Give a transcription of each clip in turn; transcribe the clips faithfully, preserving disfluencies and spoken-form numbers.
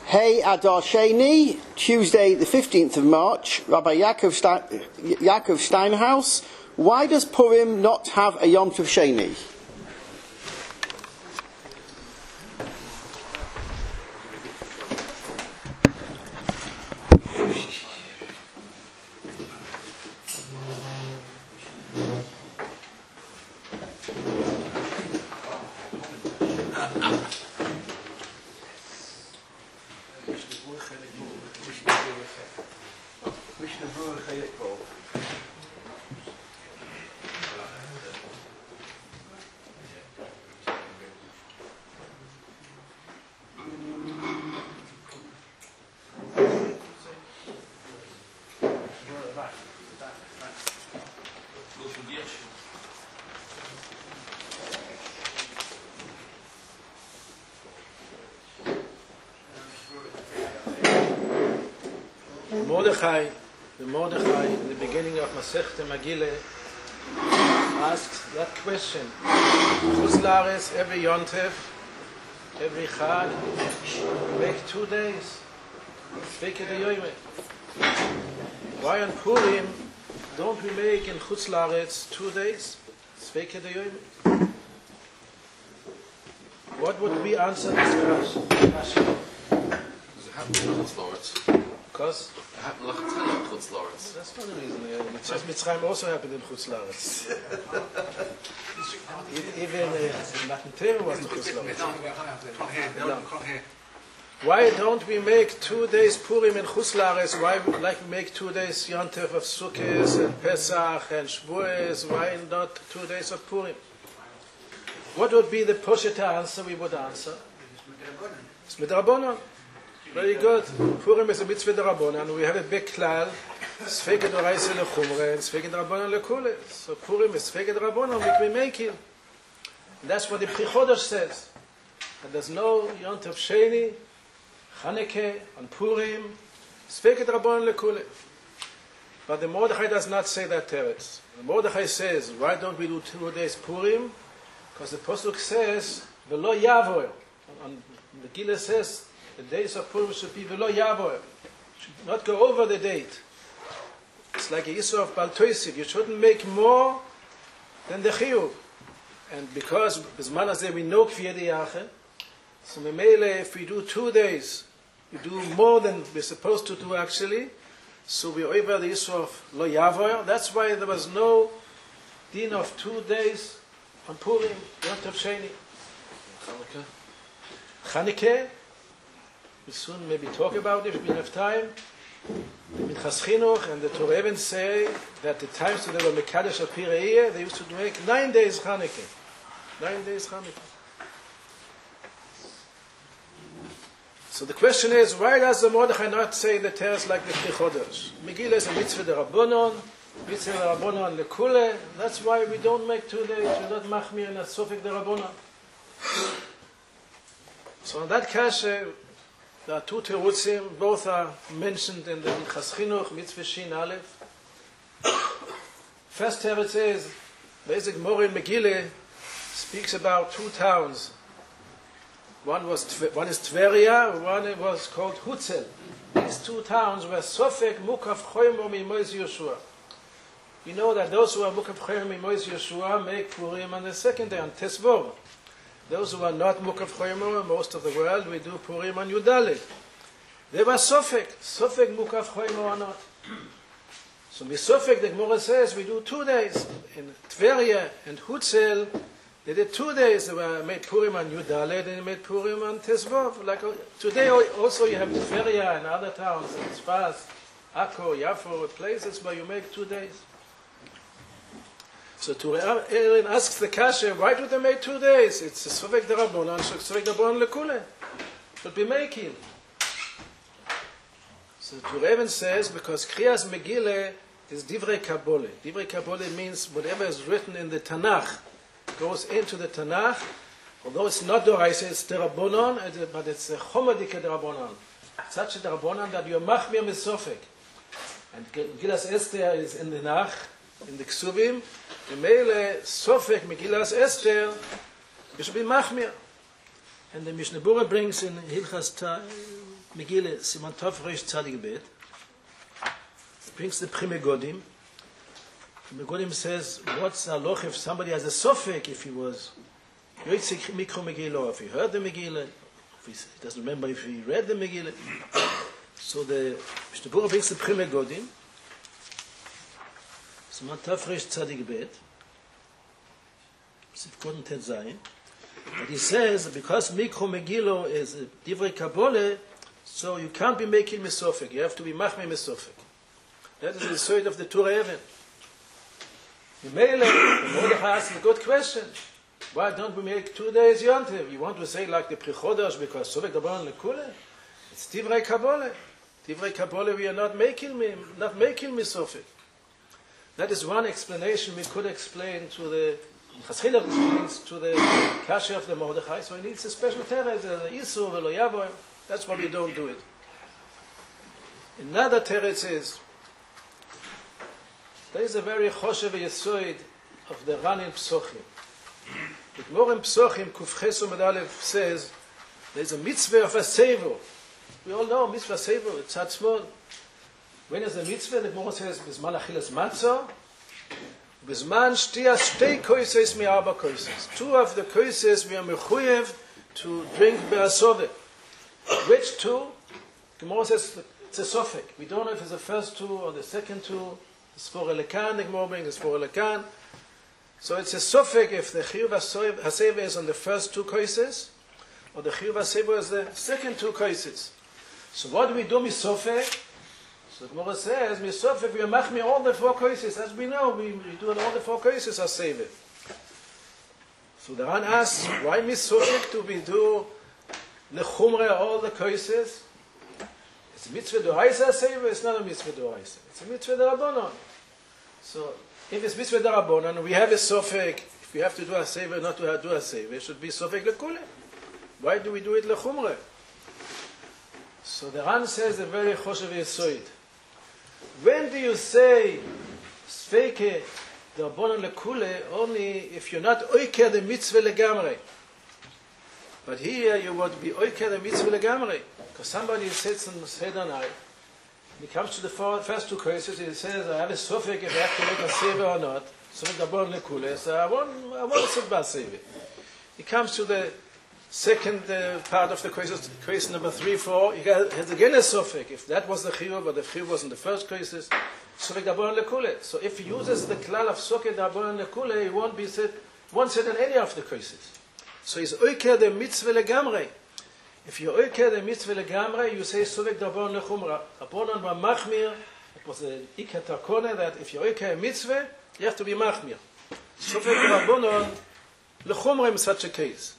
Hey Adar Sheni, Tuesday the fifteenth of March, Rabbi Yaakov, Stein, Yaakov Steinhaus. Why does Purim not have a Yom Tov Sheni? Mordechai, the Mordechai in the beginning of Masechta Megillah asks that question. Chutz La'aretz every Yontev, every Chag, make two days. Svekei Dayomer. Why on Purim don't we make in Chutz La'aretz two days? Svekei Dayomer. What would we answer this question? Because it happened like in Chutz La'aretz. That's not the reason. Mitzvah Mitzrayim also happened in Chutz La'aretz. Even uh, Matan Torah was in Chutz La'aretz. Why don't we make two days Purim in Chutz La'aretz? Why like we make two days Yontev of Sukkot and Pesach and Shavuos? Why not two days of Purim? What would be the poshet answer we would answer? It's midrabanan. Very good. Purim is a mitzvah d'Rabbanan. We have a big klal, Svekei d'Oraisa lechumre, and Svekei d'Rabbanan lekule. So Purim is Svekei d'Rabbanan, which we make it. And that's what the Pri Chodesh says. And there's no Yom Tov Sheni, Chanukah, on Purim, Svekei d'Rabbanan lekule. But the Mordechai does not say that teretz. The Mordechai says, why don't we do two days Purim? Because the Pasuk says, V'lo yavor. And the Gila says, the days of Purim should be V'lo yavor. Should not go over the date. It's like a Yisro of Bal Toisiv. You shouldn't make more than the Chiyuv. And because B'zman hazeh we know Kfiyeh Diyache, so Memele, if we do two days, we do more than we're supposed to do actually, so we over the Yisro of Lo Yavor. That's why there was no din of two days on Purim, Yom Tov Sheni. Chanukah. Chanukah. We'll soon maybe talk about it if we have time. Minchas Chinuch and the Torah even say that the times that they were Mekadesh of Pirei, they used to make nine days Chanukah. Nine days Chanukah. So the question is, why does the Mordechai not say the teretz like the Pri Chodesh? Megillah is a mitzvah d'Rabbanon, mitzvah d'Rabbanon lekule. That's why we don't make two days. We're not machmir and sofik d'Rabbanon. So on that kasha, there are two terutzim, both are mentioned in the Minchas Chinuch, Mitzvah Shin Aleph. First teretz is, basic Gemara in Megillah speaks about two towns. One was one is Tveria, one was called Hutzel. These two towns were Sofek, Mukaf Choymo, Mimois Yeshua. You know that those who are Mukaf Choymo, Mimois Yeshua make Purim on the second day, on Tesvor. Those who are not Mukaf Choymo, most of the world, we do Purim on Yudalit. They were Sofek, Sofek Mukaf Choymo or not. So Misofek, the Gemara says, we do two days. In Tveria and Hutzel, they did two days. They were made Purim on Yudalit and they made Purim on Tesvov. Like today also you have Tveria and other towns, Tzfas, Akko, Yafo, places where you make two days. So Aaron asks the kasha, why do they make two days? It's a Sofek d'Rabbanan, Sofek d'Rabbanan lekule. Should be making. So Tureven says, because Kriyas Megillah is Divrei Kabbalah. Divrei Kabbalah means whatever is written in the Tanakh goes into the Tanakh. Although it's not Doraisa, it's D'Rabbanan, but it's a Chomadike D'Rabbanan. Such a D'Rabbanan that you're Machmir Misofek. And Megillas Esther is in the Nach, in the Ksuvim. The Mele Sofek Megillas Esther, you should be Machmir. And the Mishnah Berurah brings in Hilchas Ta- Megillah Siman Tov Reish Tzadik Bet, brings the Pri Megodim. The Megodim says, what's the halacha if somebody has a sofek, if he was Yotzei Mikro Megillah, if he heard the Megillah, if he doesn't remember if he read the Megillah. So the Mishnah Berurah brings the Pri Megodim, Siman Tov Reish Tzadik Bet, Sifkot Tet Zayin. But he says that because Mikro Megillah is a Divrei Kabbalah, so you can't be making Mesofek. You have to be Machmei Mesofek. That is the side of the Torah Even. Mordechai asked a good question. Why don't we make two days Yontiv? You want to say like the Pri Chodesh because Sovek Dabaran Lekule? It's Divrei Kabbalah. Divrei Kabbalah we are not making me, not making Mesofek. That is one explanation we could explain to the Chaschilach explains to the Kasha of the Mordechai, so he needs a special teretz, the Isur v'lo yavo. That's why we don't do it. Another teretz is there is a very choshev yesoid of the Ran in Psochim. The Gemara in Psochim Kufches Amud Aleph says there is a mitzvah of a seivur. We all know mitzvah seivur. It's not small. When is the mitzvah? The Gemara says Bizman Achilas Matzah. Bizman Shtias Shtei Koises mi'arba Koises. Two of the Koises we are mechuyev to drink be'asove. Which two? Gemara says it's a sofek. We don't know if it's the first two or the second two. It's for Elekan, the Gemara brings it's for Elekan. So it's a sofek if the Chiyuv HaSeva is on the first two Koises or the Chiyuv HaSeva is the second two Koises. So what do we do with sofek? So the Gemara says, Misofek, we are machmir all the four koises. As we know, we, we do all the four koises are saved. So the Ran asks, why Misofek do we do lechumre all the koises? It's a mitzvah d'oraisa saved, it's not a mitzvah d'oraisa. It's a mitzvah d'Rabbanon. So if it's mitzvah d'Rabbanon, we have a sofek, if we have to do a saved or not to do a saved, it should be sofek lekule. Why do we do it lechumre? So the Ran says a very choshev yesoid. When do you say Sveike the Rabbanon lekule only if you're not oiker the mitzvah legamrei? But here you would be oiker the mitzvah legamrei because somebody sits in the Seder night. He comes to the first two cases. He says, "I have a sofek if I have to make a seva or not." Sofek the Rabbanon lekule. So I want, I want to sit by seva. He comes to the second uh, part of the question, question number three, four, he has again a sofek. If that was the chiyuv, but the chiyuv was in the first cases, sofek d'Rabbanan lekule. So if he uses the klal of sofek d'Rabbanan lekule, he won't be said, won't sit in any of the cases. So he's oiker the mitzvah legamrei. If you oiker the mitzvah legamrei, you say sofek d'Rabbanan lechumra. Rabbanan wa machmir. It was the ikat hakone that if you oiker a mitzvah, you have to be machmir. Sofek d'Rabbanan lechumra in such a case.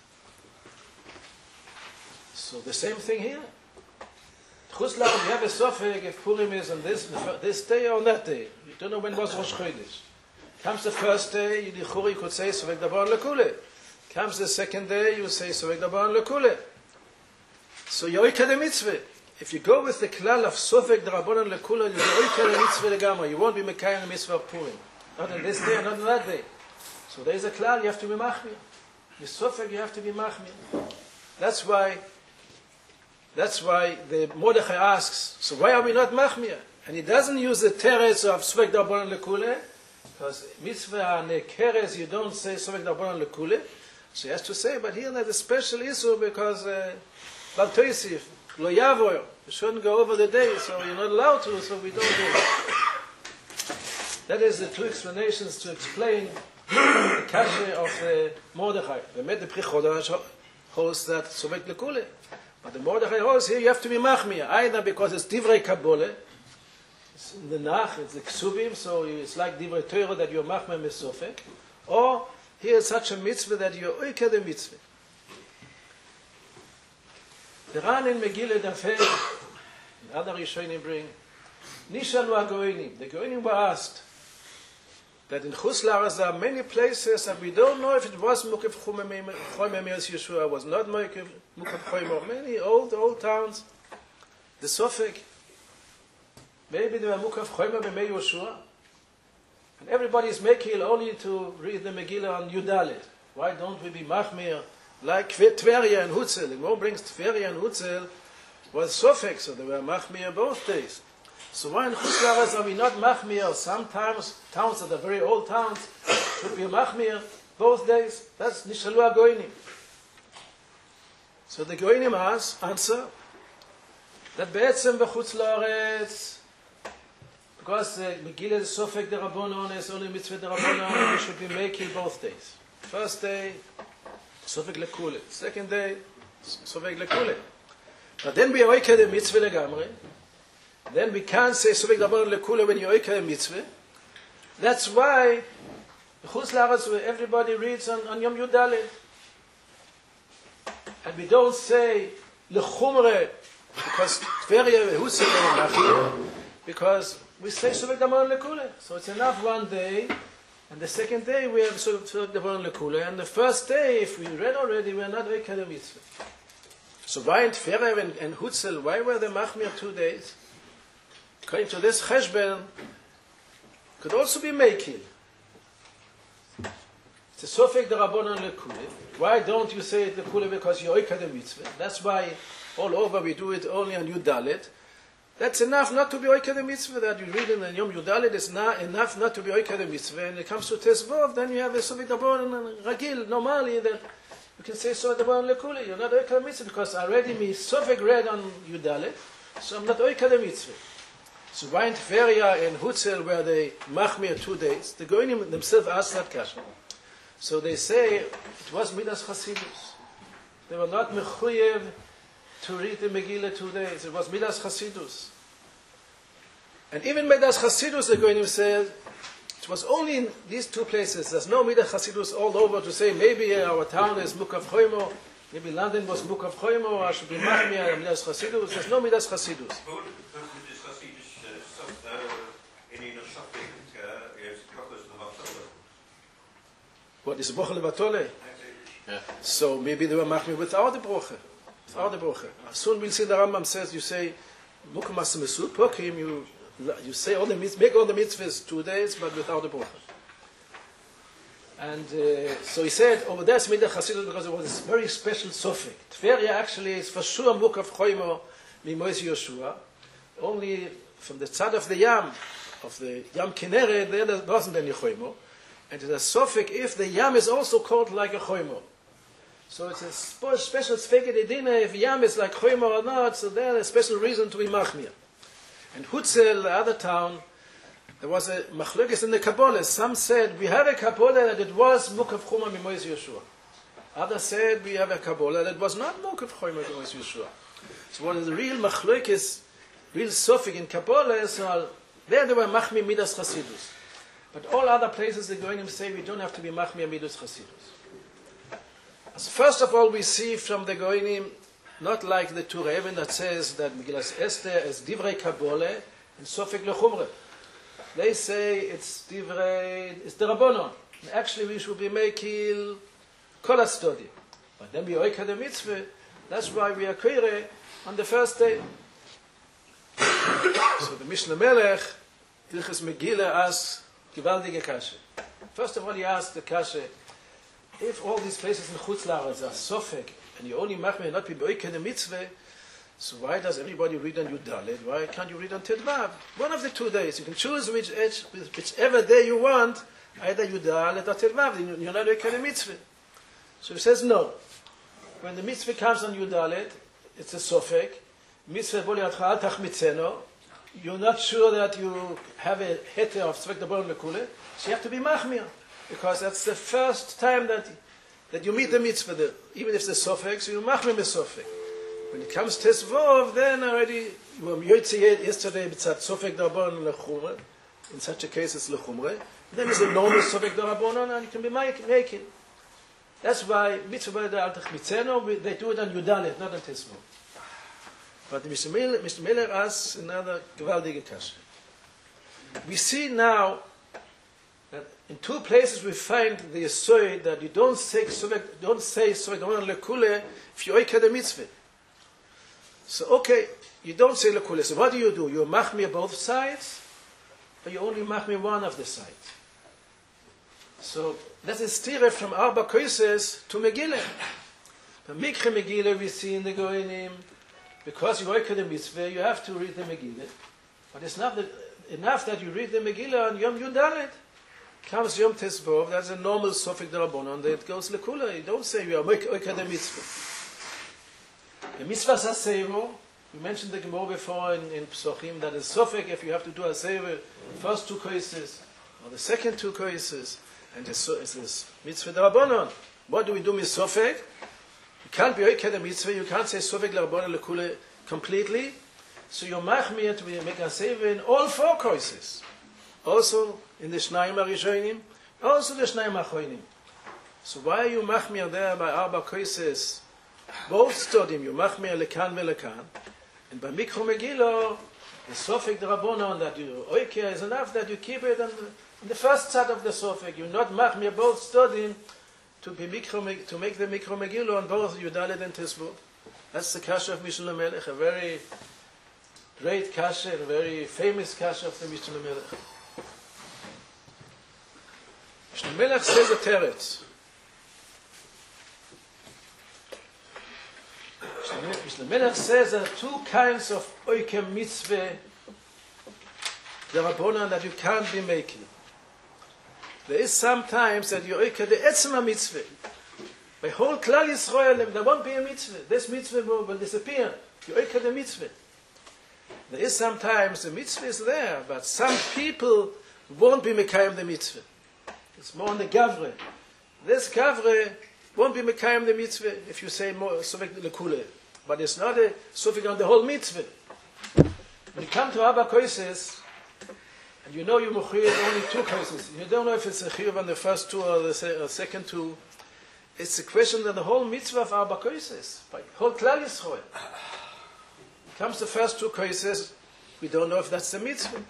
So the same thing here. Chutzlar, you have a sofek if Purim is on this this day or on that day. You don't know when was Rosh Chodesh. Comes the first day, you you could say Sofek Dabaran lekule. Comes the second day, you say Sofek Dabaran lekule. So you oiker the mitzvah. If you go with the klal of Sofek Dabaran lekule, you oiker the mitzvah legamra. You won't be mekayim the mitzvah of Purim. Not on this day, not on that day. So there is a klal, you have to be machmir. The Sofek, you have to be machmir. That's why. That's why the Mordechai asks, so why are we not machmir? And he doesn't use the teretz of Sofek d'Rabbanan lekule, because mitzvah nekeres, you don't say Sofek d'Rabbanan lekule. So he has to say, but here there's a special issue because Bal Toisif, lo yavoy, you shouldn't go over the day, so you're not allowed to, so we don't do it. That is the two explanations to explain the kasha of the Mordechai. The Med the Pri Chodesh holds that Sofek lekule. But the Mordechai holds here you have to be machmir, either because it's divrei kabbalah, it's in the nach, it's the ksubim, so it's like divrei Torah that you're machmir mesofek, or here is such a mitzvah that you're oiker the mitzvah. The Ran in Megillah Dafei, and other Rishonim bring, Nishalu HaGoinim, the Goinim were asked that in Chutz La'aretz there are many places that we don't know if it was Mukaf Choyme Me'ez Yeshua, was not Mukaf Choyme, many old, old towns, the Sofek, maybe they were Mukaf Choyme Me'ez Yeshua, and everybody is making only to read the Megillah on Yudalit. Why don't we be Machmir Like Tveria and Hutzel. The Gemara brings Tveria and Hutzel was Sofek, so they were Machmir both days. So why in Chutz La'aretz are we not Machmir? Sometimes towns that are very old towns should be Machmir both days. That's Nishalu HaGoinim. So the Goinim answer that Be'etzem b'Chutz La'aretz, because the Megillah is Sofek de Rabbonon, is only Mitzvah de Rabbonon, we should be making both days. First day, Sofek Lekule. Second day, Sofek Lekule. But then we oike the Mitzvah legamri. Then we can't say Sofek de Rabbonon Lekule when you oike the Mitzvah. That's why Chutz La'aretz, where everybody reads on, on Yom Yudalit. And we don't say Lechumre, because Tveria Hutzel Machir, because we say Sofek de Rabbonon Lekule. So it's enough one day. And the second day we have Sofek de Rabbonon Lekule. And the first day, if we read already, we are not oike the Mitzvah. So why in Tveria and, and Hutzel, why were they Machmir two days? According to this Cheshbon, could also be Mekil. It's a Sofek de Rabbonon Lekule. Why don't you say it Lekule? Because you oike the Mitzvah. That's why all over we do it only on Yudalit. That's enough not to be oike the Mitzvah that you read in the Yom Yudalit. It's not enough not to be oike the Mitzvah. And when it comes to Tesvov, then you have a Sofek de Rabbonon Ragil, normally, that you can say Sofek de Rabbonon Lekule. You're not oike the Mitzvah because already me Sofek read on Yudalit, so I'm not oike the Mitzvah. So why in Tveria and Hutzel were they Machmir two days? The Goinim themselves asked that question. So they say it was Midas Chasidus. They were not mechuyev to read the Megillah two days. It was Midas Chasidus. And even Midas Chasidus, the Goinim said, it was only in these two places. There's no Midas Chasidus all over to say maybe our town is Mukav Choimo, maybe London was Mukav Choimo, I should be Machmir and Midas Chasidus. There's no Midas Chasidus. What is Broche Levatole? Yeah. So maybe they were Machmir without the Broche. Without the Broche. Soon we'll see the Rambam says, you say, Mukamas Mesut, Pokim, you you say all the mitzvahs, make all the mitzvahs two days, but without the Broche. And uh, so he said, over there it's Midah Chasidus because it was this very special Sofek. Tveria actually is for sure Mukav Choimo Mimois Yoshua. Only from the side of the Yam, of the Yam Kinneret, there wasn't any Choimo. And it's a Sofek if the Yam is also called like a Choimo. So it's a spe- special Sfeget Edina if Yam is like Choimo or not, so there's a special reason to be Machmir. And Hutzel, the other town, there was a Machlokes in the Kabbalah. Some said, we have a Kabbalah that it was Mukav Chuma Mimois Yeshua. Others said, we have a Kabbalah that it was not Mukav Chuma Mimois Yeshua. So what is the real Machlokes, real Sofek in Kabbalah is, well, there they were Machmir Midas Chasidus. But all other places the Goinim say we don't have to be Machmir Midas Chasidus. So first of all, we see from the Goinim, not like the Tur Even that says that Megillas Esther is Divrei Kabbalah and Sofek Lechumre. They say it's Divrei, it's the Rabbonon. Actually, we should be making Kol study. But then we oike the mitzvah. That's why we are Koire on the first day. So the Mishnah Melech, Hilchas Megillah, asks Gewaldige Kashe. First of all, he asked the Kashe, if all these places in Chutz La'aretz are Sofek, and you only Machmir not be oike the mitzvah, so why does everybody read on Yudalet? Why can't you read on Tedvav? One of the two days. You can choose which edge, whichever day you want, either Yudalet or Tedvav. You're not oike the mitzvah. So he says no. When the mitzvah comes on Yudalet, it's a Sofek. Mitzvah boli atcha al tachmitzeno. You're not sure that you have a heter of Sofek de Rabbonon Lekule, so you have to be Machmir, because that's the first time that that you meet the mitzvah there. Even if it's a Sofek, so you Machmir me Sofek. When it comes to Tesvov, then already you were Yotzei yesterday b'tzat Sofek de Rabbonon Lechumre. In such a case, it's Lechumre. Then it's a normal Sofek de Rabbonon, and you can be making. That's why mitzvah boli al tachmitzeno, they do it on Yudalet, not on Tesvov. But Mister Miller, Mister Miller asks another gewaldige Kasche. We see now that in two places we find the Yesod that you don't say don't say Sofek de Rabbonon Lekule if you oike the mitzvah. So okay, you don't say Lekule. So what do you do? You machmir both sides, or you only machmir one of the sides? So that is tiref from Arba Koises to Megillah. The Mikra Megillah we see in the Goinim, because you work the mitzvah, you have to read the Megillah. But it's not that, enough that you read the Megillah on Yom Yudalet. Comes Yom Tesvov, that's a normal Sofik Darabonon, that goes Lekula. You don't say you are work the mitzvah. The mitzvah is a sevo. We mentioned the Gemara before in, in Psochim that is Sofik if you have to do a sevo, first two cases, or the second two cases, and it's this mitzvah Darabonon. What do we do with Sofik? You can't be oiked the mitzvah, you can't say Sofik Darabonon Lekula completely. So you machmir to make a sevo in all four cases. Also in the Shnayim HaRishonim, also the Shnayim HaAchronim. So why are you machmir there by Arba cases? Both studying you machmir lekan velekan, and by Mikra Megillah, the Sofik Darabonon that you oiked is enough that you keep it on the, on the first side of the Sofik. You're not machmir both studying to be Mikra, to make the Mikra Megillah on both Yudalet and Tesvov. That's the kasha of Mishnah Melech, a very great kasha, a very famous kasha of the Mishnah Melech. Mishnah Melech says a teretz. Mishnah Melech says there are two kinds of oikem mitzvah, the Rabbanan, that you can't be making. There is sometimes that you oikem the etzema mitzvah. By whole Klal Yisrael, there won't be a mitzvah. This mitzvah will, will disappear. You oikem the mitzvah. There is sometimes the mitzvah is there, but some people won't be mekayim the mitzvah. It's more on the gavre. This gavre won't be mekayim the mitzvah if you say more sofik lekule. But it's not a sofik on the whole mitzvah. When you come to Abba Koises, and you know you mechuyah only two cases, you don't know if it's a chiyuv on the first two or the se- or second two. It's a question that the whole mitzvah of Abba Koises, by whole Klal Yisrael. Comes the first two cases, we don't know if that's the mitzvah.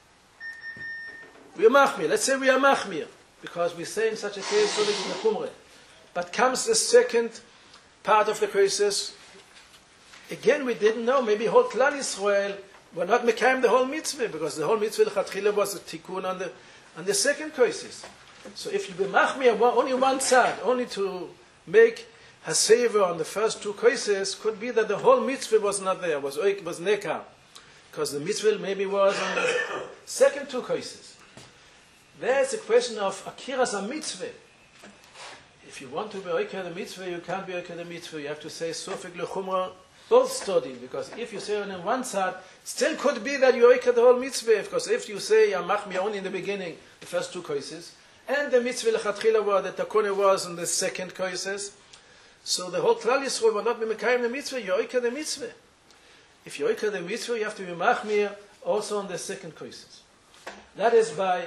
We are machmir. Let's say we are machmir, because we say in such a case, so in the Chumre. But comes the second part of the cases, again we didn't know, maybe whole Klal Yisrael were not mekayim the whole mitzvah, because the whole mitzvah l'chatchila was a tikkun on the, on the second cases. So if you be machmir only one side, only to make a savor on the first two cases, could be that the whole mitzvah was not there, was oik, was nekar, because the mitzvah maybe was on the second two cases. There's a question of akiras a mitzvah. If you want to be oiked the mitzvah, you can't be oiked the mitzvah. You have to say sofik lechumra, both studying, because if you say on one side, still could be that you oiked the whole mitzvah, because if you say yamachmi only in the beginning, the first two cases, and the mitzvah lechatchila was, the takune was in the second cases, so the whole Klal Yisrael will not be mekayim the mitzvah, you oiked the mitzvah. If you oiked the mitzvah, you have to be machmir also on the second cases. That is by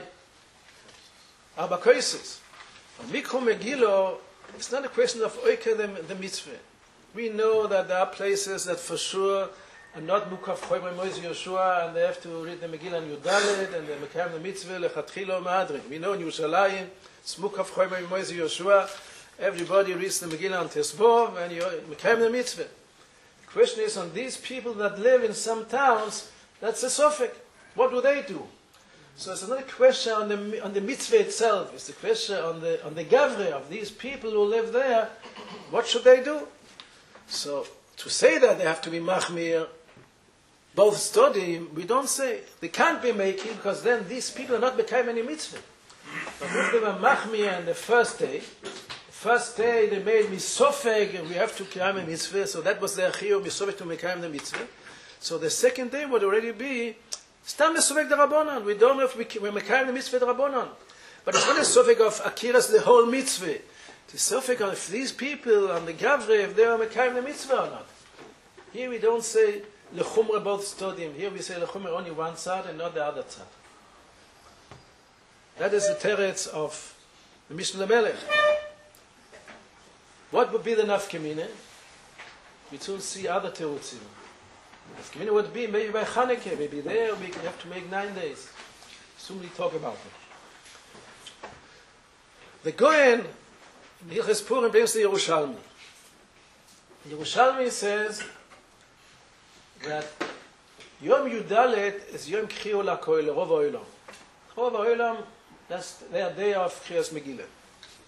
Arba cases. Mikra Megillah, it's not a question of oiked the, the mitzvah. We know that there are places that for sure are not mukaf choyma Moshe Yoshua, and they have to read the Megillah and Yudalet, and they mekayim the mitzvah lechatchila ma'adrin. We know in Yerushalayim, it's mukaf choyma Moshe Yoshua. Everybody reads the Megillah on Tesvov, and you mekayim the mitzvah. The question is on these people that live in some towns, that's a sofik. What do they do? So it's not a question on the on the mitzvah itself. It's a question on the on the gavre of these people who live there. What should they do? So to say that they have to be machmir, both studying, we don't say they can't be making, because then these people are not becoming any mitzvah. But if they were machmir on the first day, the first day they made misofeg, and we have to kiyam a mitzvah. So that was their chiyuv misofeg to mekayim the mitzvah. So the second day would already be Stam Mesovek the Rabbanon. We don't know if we, we're mekayim the mitzvah the Rabbanon. But it's not a sofek of akiras the whole mitzvah. It's a sofek of if these people on the Gavre, if they are mekayim the mitzvah or not. Here we don't say lechumra both studying. Here we say lechumra only one side and not the other side. That is the teretz of the Mishnah Melech. What would be the nafkamina? We soon see other terutzim. The nafkamina would be maybe by Chanukah, maybe there we have to make nine days. Soon we talk about it. The Goyen, Hilchos Purim, brings the Yerushalmi. Yerushalmi says that Yom Yudalet is Yom Kriyu L'Koil, Rov HaOlam. Rov HaOlam, that's their day of Kriyas Megillah.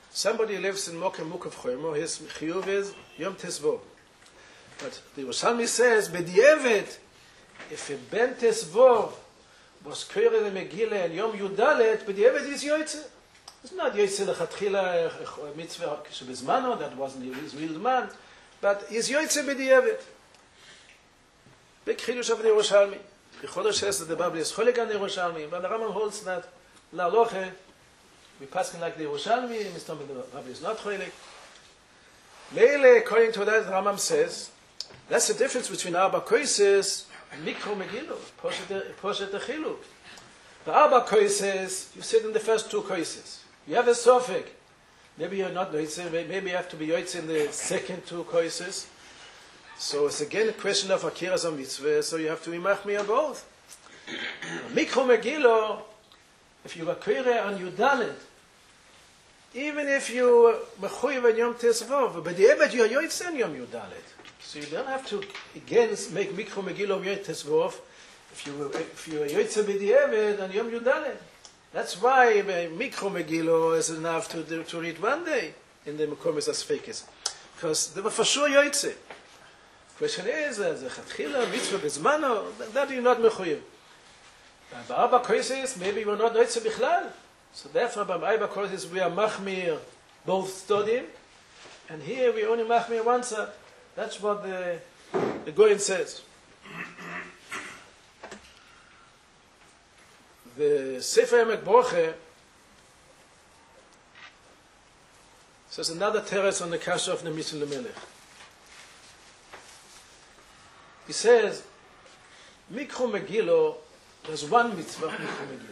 Somebody lives in Mokem Mukav Choymo, his chiyuv is Yom Tesvov. But the Yerushalmi says, B'di'evet, if a Ben Tesvov was Koyer the Megillah and Yom Yudalet, B'di'evet is Yoytze. It's not Yoytze Lechatchila Mitzvah Shebezmano, that wasn't his real man, but is Yoytze B'di'evet. Big Chidush of the Yerushalmi. The Chodesh says that the Bible is Cholik on the Yerushalmi, but the Rambam holds that La Loche, we pass like the Yerushalmi, Mister the Rabbi is not Cholik. Meile, according to that, the Rambam says, that's the difference between Arba Koises and Mikro Megillah, Poshet Echiluk. The Arba Koises, you sit in the first two Koises. You have a Sofik. Maybe you're not Yoitze, maybe you have to be Yoitze in the second two Koises. So it's again a question of Akiras and Mitzvah, so you have to be Machmir both. Mikro Megillah, if you were Koire and you done it, even if you mechuyev in Yom Tesvov, but the Eved you are Yoitze in Yom Yudalet. So you don't have to again make Mikro Megillah Yom Tesvov if you if you are Yoitze by the Eved and Yom Yudalet. That's why Mikro Megillah is enough to do, to read one day in the Mekomis Asfekis, because they were for sure Yoitze. Question is, the Chatchila Mitzvah Bezmano, that you're not mechuyev. By Arba Koises, maybe you're not Yoitze Bichlal. So therefore, by Arba Koises, we are Machmir both studying, and here we only Machmir one side. That's what the, the Goyen says. The Sefer Emek Broche says another teretz on the Kasha of the Mishnah Melech. He says, Mikro Megillah, there's one mitzvah, Mikro Megillah.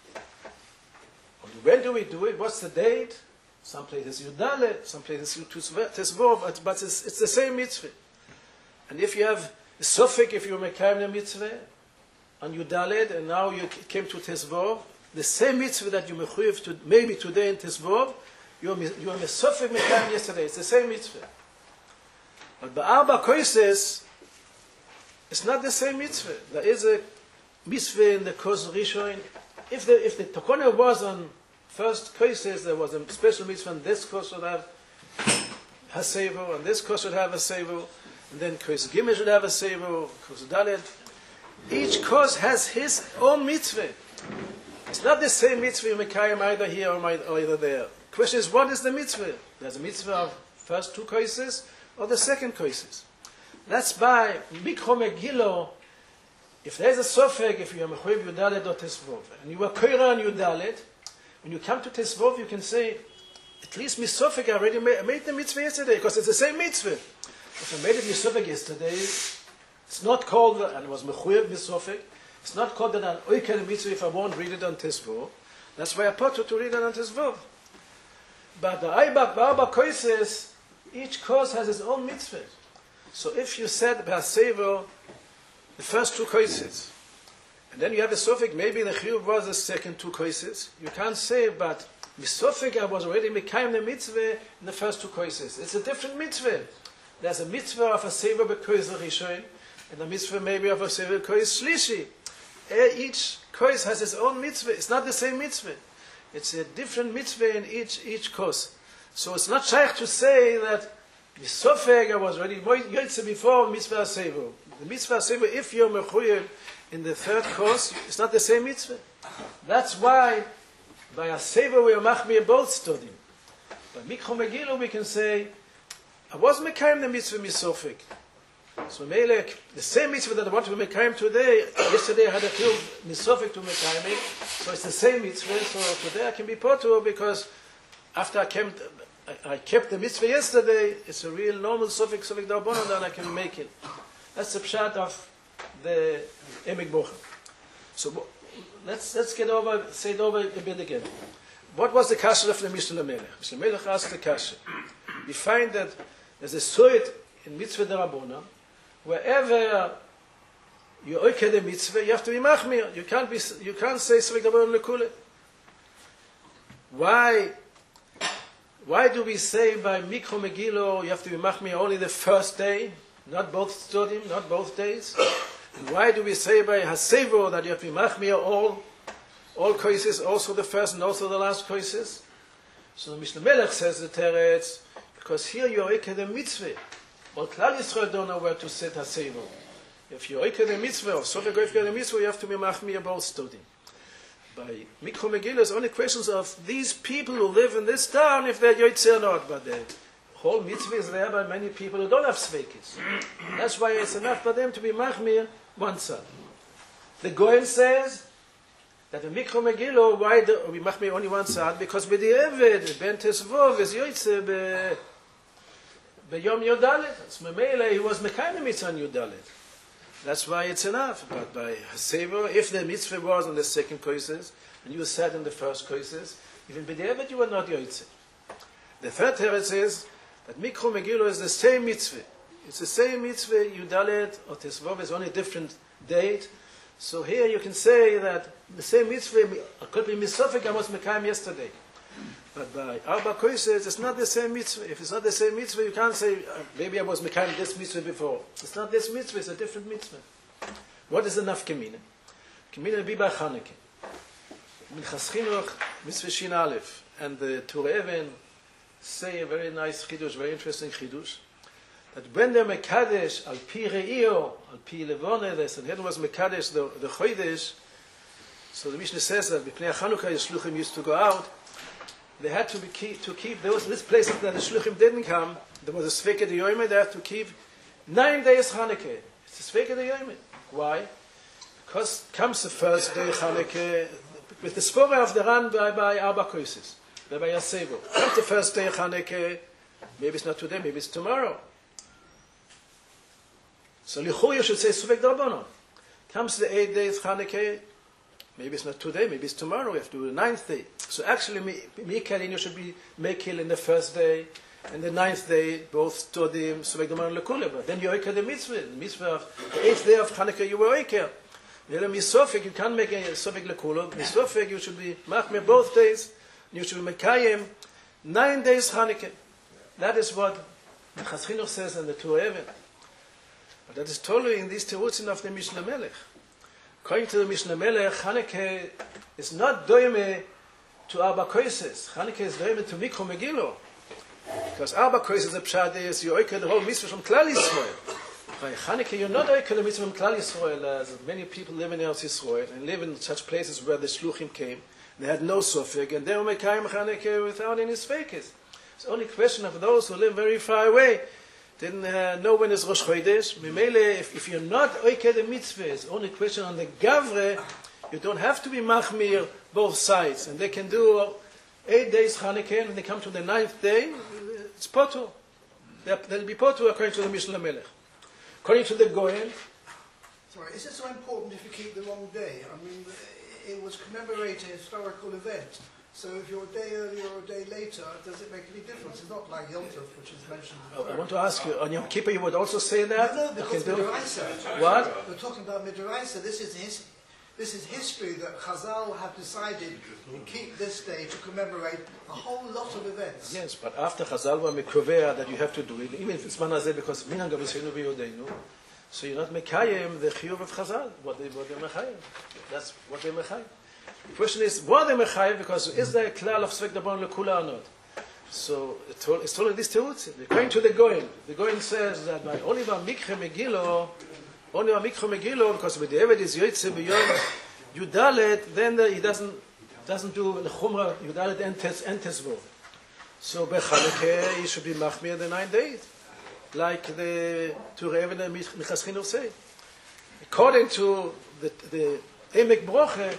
When do we do it? What's the date? Some places Yudalet, some places Tesvov, but it's, it's the same mitzvah. And if you have a suffix, if you make the mitzvah on Yudalet, and now you came to Tesvov, the same mitzvah that you mechuyev to maybe today in Tesvov, you are you are a suffix mekayim yesterday. It's the same mitzvah. But by Arba Koises, it's not the same mitzvah. There is a mitzvah in the Kos Rishon. If the if the Tokona was on first Koises, there was a special mitzvah, and this Kos would have Hasevo, and this Kos would have a Sevo, and then Kos Gimel should have a Sevo, Kos Dalet. Each Kos has his own mitzvah. It's not the same mitzvah you Mekayim either here or either there. The question is, what is the mitzvah? There's a mitzvah of first two Koises or the second Koises. That's by Mikro Megillah. If there's a Sofek, if you are Mechuyev Yudalet or Tesvov, and you are Koira and Yudalet, when you come to Tesvov, you can say, at least Misofek, I already made, I made the mitzvah yesterday, because it's the same mitzvah. If I made it Misofek yesterday, it's not called, and it was Mechuyev Misofek, it's not called an Oikel mitzvah if I won't read it on Tesvov. That's why I put it to read it on Tesvov. But the Aibak Ba'arba Koises, each course has its own mitzvah. So if you said Ba'asevo, the first two Koises, and then you have a Sofik, maybe the Chiyuv was the second two Koises, you can't say, but Misofik, I was already Mekayim the mitzvah in the first two Koises. It's a different mitzvah. There's a mitzvah of a Seva B'Kois Rishon, and a mitzvah maybe of a Seva B'Kois Shlishi. Each Kois has its own mitzvah. It's not the same mitzvah. It's a different mitzvah in each each Kois. So it's not shaykh to say that Misofek, I was already Yoitze before mitzvah Seva. The mitzvah Seva, if you're Mechuyev in the third course, it's not the same mitzvah. That's why by a Seva we are Machmir both studying. By Mikro Megillah we can say, I was Mekayim the mitzvah Misofek. So Melech, the same mitzvah that I want to Mekayim today, yesterday I had a few Misofek to Mekayim, so it's the same mitzvah, so today I can be Potur because after I kept, I kept the mitzvah yesterday, it's a real normal Sofek, Sofek Darbonon, and I can make it. That's the pshat of the Emek Bochum. So let's let's get over, say it over a bit again. What was the kasha of the Mishnah Melech? Mishnah Melech asked the kasha. We find that there's a suit in Mitzvah Darabona, wherever you oikel the mitzvah, you have to be machmir. You can't be, you can't say Sofek Darbonon lekule. Why? Why do we say by Mikro Megillah you have to be machmir only the first day? Not both studying, not both days. And why do we say by Hasevo that you have to be machmir all, all cases, also the first and also the last cases? So the Mishnah Melech says the Teretz, because here you're oiked the mitzvah. All Klal Yisrael don't know where to sit haseivo. If you're oiked the mitzvah, or so the mitzvah, you have to be machmir both studying. By Mikro Megillah, it's only questions of these people who live in this town, if they're yotzei or not. But the whole mitzvah is there by many people who don't have sveikis. That's why it's enough for them to be machmir one side. The Goyen says that the Mikro Megillah, why do we machmir only one side? Because with the Eved, Ben Tesvov is yotzei be beyom Yodalet. It's Memele, he was mekayim mitzvah on Yodalet. That's why it's enough. But by Hasever, if the mitzvah was on the second courses, and you sat in the first courses, even b'devet you were not yotzei. The third teretz is that Mikro Megillah is the same mitzvah. It's the same mitzvah, Yudalet or Tesvov is only a different date. So here you can say that the same mitzvah could be misofik I was mekayim yesterday. But by Arba Koises, it's not the same mitzvah. If it's not the same mitzvah, you can't say, uh, maybe I was mekayim this mitzvah before. It's not this mitzvah, it's a different mitzvah. What is the nafkamina? Kamina be by Chanukah. Minchas Chinuch, mitzvah Shin Aleph. And the Turei Even say a very nice chidush, very interesting chidush, that when they're mekadesh al pi re'io, al pi levone, they said, here was mekadesh the, the chodesh. So the Mishnah says that b'pnei Chanukah, Yeshluchim used to go out. They had to be keep, to keep those this places that the shluchim didn't come. There was a sveka de yoyme. They had to keep nine days Chanukah. It's a sveka de yoyme. Why? Because comes the first day Chanukah with the spora of the ran by by Arba Koises, by by Yasevo. Comes the first day Chanukah. Maybe it's not today. Maybe it's tomorrow. So lichur you should say svek d'Rabbanon. Comes the eight days Chanukah. Maybe it's not today, maybe it's tomorrow, we have to do the ninth day. So actually, Mikalin, you should be Mekil in the first day, and the ninth day, both Todim, Suvek Doman Lekule. But then you oiker the mitzvah, the mitzvah of the eighth day of Chanukah, you were oiker. Misofik, you can't make a Suvek Lekule. Misofik, you should be Machmir both days, you should be Mekayim, nine days Chanukah. That is what Minchas Chinuch says in the Turei Even. But that is totally in these terutzin of the Mishnah Melech. According to the Mishnah Melech, Chanukah is not doime to Arba Koises. Chanukah is doime to Mikro Megillah. Because Arba Koises, the pshat is, you oiker the whole mitzvah from Klal Yisrael. By Chanukah, you're not oiker the mitzvah from Klal Yisrael, as many people live in Eretz Yisrael, and live in such places where the shluchim came. They had no sofik, and they were mekayim Chanukah without any sveikis. It's only a question of those who live very far away. Didn't uh, know when it's Rosh Chodesh. Mimele, if, if you're not oiker the mitzvah, it's only a question on the Gavre. You don't have to be machmir both sides, and they can do eight days Chanukah, and when they come to the ninth day, it's potu. They'll be potu according to the Mishnah Melech. According to the Goyen. Sorry, is it so important if you keep the wrong day? I mean, it was commemorate a historical event. So if you're a day earlier or a day later, does it make any difference? It's not like Yom Tov, which is mentioned. Oh, I want to ask you, on Yom Kippur you would also say that? No, no, because okay, Midoraisa. What? We're talking about Midoraisa. This is his, this is history that Chazal have decided to keep this day to commemorate a whole lot of events. Yes, but after Chazal were mikrovea that you have to do it, even if it's manazeh, because minhag avosenu v'yodeinu, so you're not mekayim the chiyuv of Chazal, what they what they're mekayim. That's what they're mekayim. The question is, what are they mechayim? Because is there a klal of svek d'Rabbanon lekula or not? So it's told, it's told in this terutzim. According to the Goyen, the Goyen says that by only by mikre megillah, only by mikre megillah, because with the Eved is yotzei b'yom Yudalet, then the, he doesn't doesn't do the chumrah Yudalet entes entesvo. So by Chanukah he should be machmir the nine days, like the Turei Even and Minchas Chinuch say. According to the the Emek Broche.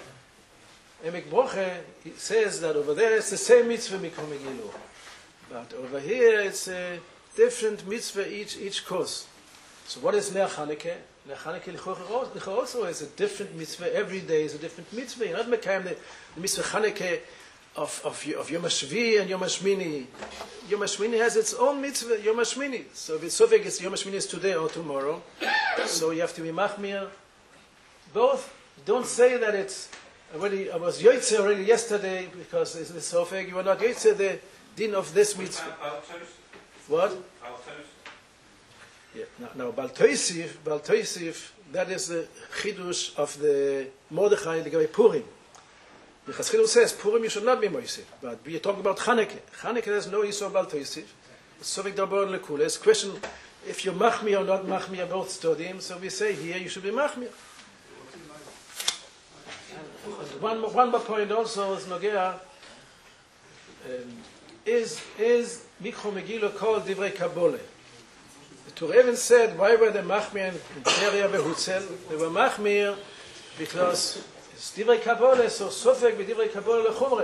Emek Broche says that over there it's the same mitzvah Mikro Megillah, but over here it's a different mitzvah each each course. So what is Ner Chanukah? Ner Chanukah also is a different mitzvah. Every day is a different mitzvah. You're not mekayim the, the mitzvah Chanukah of of of Yom HaShvi and Yom HaShmini. Yom HaShmini has its own mitzvah. Yom HaShmini. So if it's so big, it's Yom HaShmini is today or tomorrow. So you have to be machmir both. Don't say that it's already, I was yotzei already yesterday because it's the sofek. You are not yotzei the din of this mitzvah. What? Yeah. Now, now Bal Toisif, Bal Toisif, that is the chidush of the Mordechai the Purim. The Chassidus says Purim you should not be moisif, but we talk about Chanukah. Chanukah there's no Yisur Bal Toisif. It's Sovik Dabor Lekules. Question: if you're machmir or not machmir both studying, so we say here you should be machmir. One one more point also is Nogea. Um, is is Mikro Megillah called Divrei Kabbalah? The Turevin said, why were they machmir in Beria v'Hutzel? They were machmir because it's Divrei Kabbalah, so Sofek b'Divrei Kabbalah lechumre.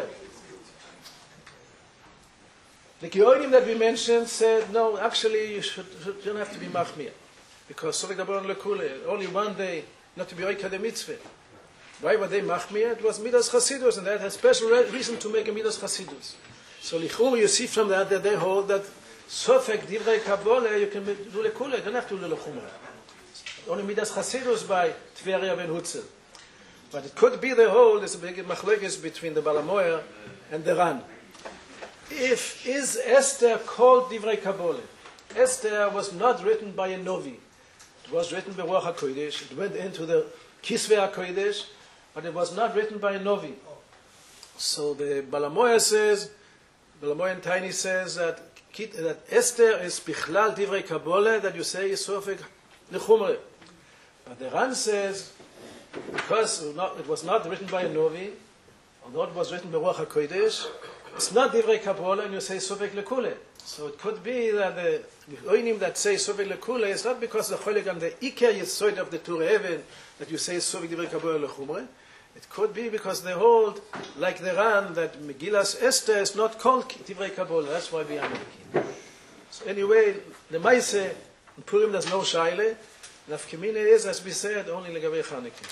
The Geonim that we mentioned said, no, actually you should, should, you don't have to be machmir because Sofek Dabbalah lekule, only one day, not to be Reika de Mitzvah. Why were they machmir? It was Midas Chasidus, and that has special reason to make a Midas Chasidus. So lichur, you see from that that they hold that Sofek Divrei Kabbalah you can do lekule, you don't have to do lechumra. Only Midas Chasidus by Tveria ben Hutzel. But it could be the whole. There's a big machlekes between the Balamoyer and the Ran. If is Esther called Divrei Kabbalah? Esther was not written by a Novi. It was written by Ruach HaKodesh. It went into the Kisvei HaKodesh, but it was not written by a Novi. So the Balamoyer says, Balamoyer and Tiny says that, that Esther is Bichlal Divrei Kabbalah, that you say is Sofek Lechumre. But the Ran says, because it was not written by a Novi, although it was written by Ruach HaKodesh, it's not Divrei Kabbalah, and you say Sofek Lekule. So it could be that the Oinim that say Sofek Lekule is not because the Cholik and the Iker Yisoid of the Turevin that you say Sofek Divrei Kabbalah Lechumre. It could be because they hold, like the Ran, that Megillas Esther is not called Divrei Kabbalah. That's why we are making. So anyway, the Maise in Purim there's no Shaile. Nafkamina is, as we said, only Legavei Chanukah.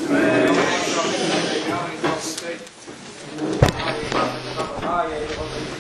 Right.